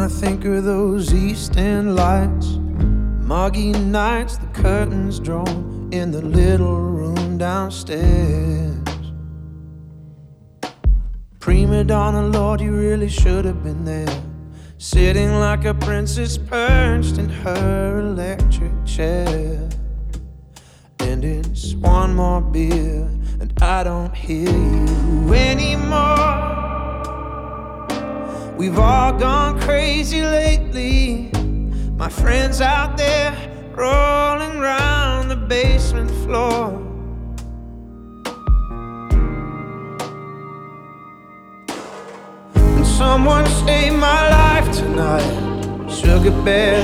I think of those East End lights, muggy nights, the curtains drawn in the little room downstairs. Prima donna, Lord, you really should have been there, sitting like a princess perched in her electric chair. And it's one more beer and I don't hear you anymore. We've all gone crazy lately. My friends out there rolling around the basement floor. And someone saved my life tonight, Sugar Bear.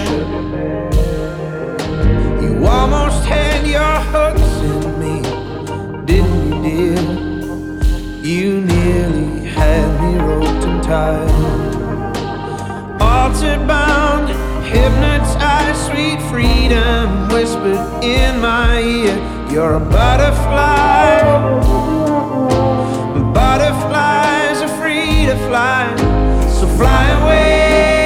You almost had your hooks in me, didn't you, dear? You nearly had me roped and tied. Altar bound, hypnotized, sweet freedom whispered in my ear. You're a butterfly. Butterflies are free to fly, so fly away.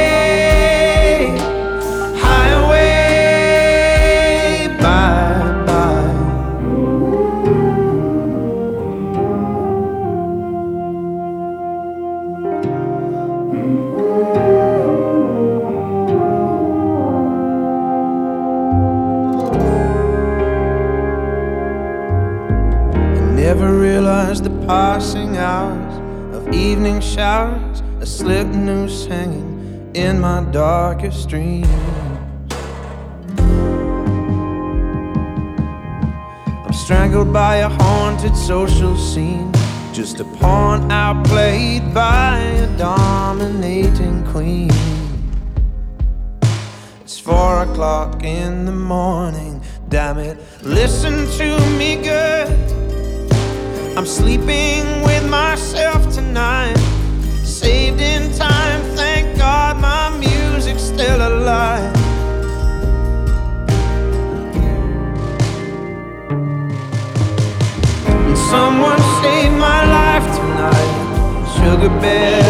Never realized the passing hours of evening showers, a slip noose hanging in my darkest dreams. I'm strangled by a haunted social scene, just a pawn outplayed by a dominating queen. It's 4 o'clock in the morning, damn it, listen to me good. I'm sleeping with myself tonight, saved in time, thank God my music's still alive. And someone saved my life tonight, Sugar Bear.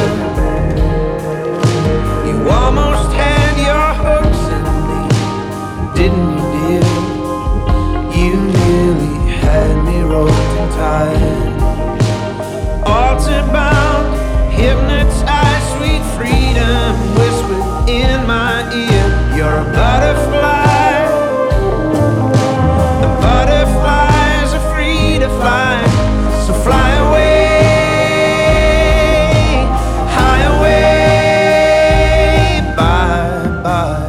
You almost had your hooks in me, didn't you, dear? You nearly had me roped and tied. Altar bound, hypnotized, sweet freedom whispered in my ear. You're a butterfly. The butterflies are free to fly, so fly away. High away, bye bye.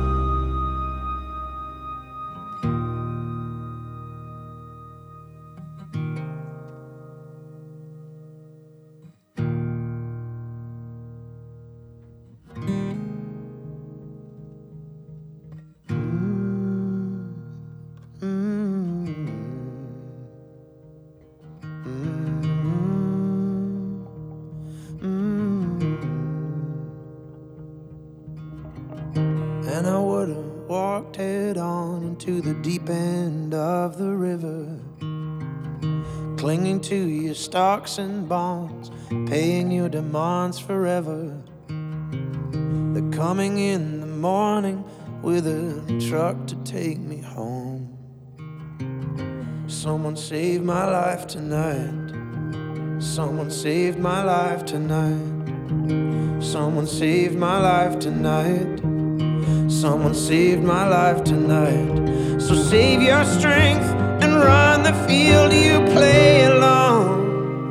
And I would've walked head on into the deep end of the river, clinging to your stocks and bonds, paying your demands forever. They're coming in the morning with a truck to take me home. Someone saved my life tonight. Someone saved my life tonight. Someone saved my life tonight. Someone saved my life tonight. So save your strength and run the field you play alone.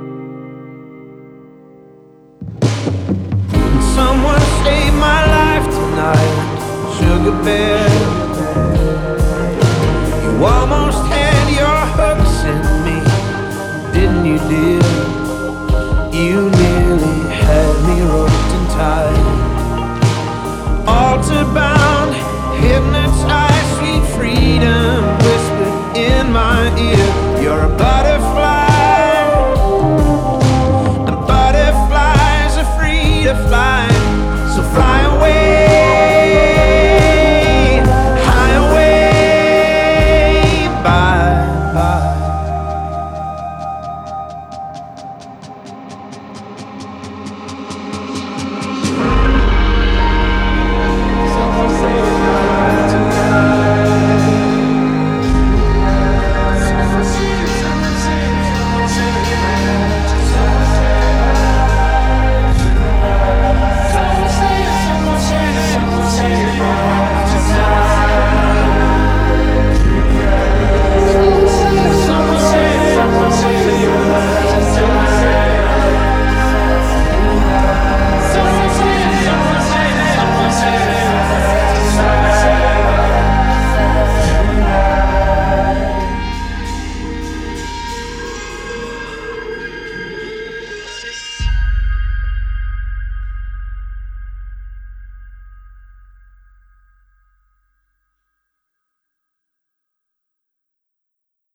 And someone saved my life tonight, Sugar Bear. You almost had your hooks in me, didn't you, dear?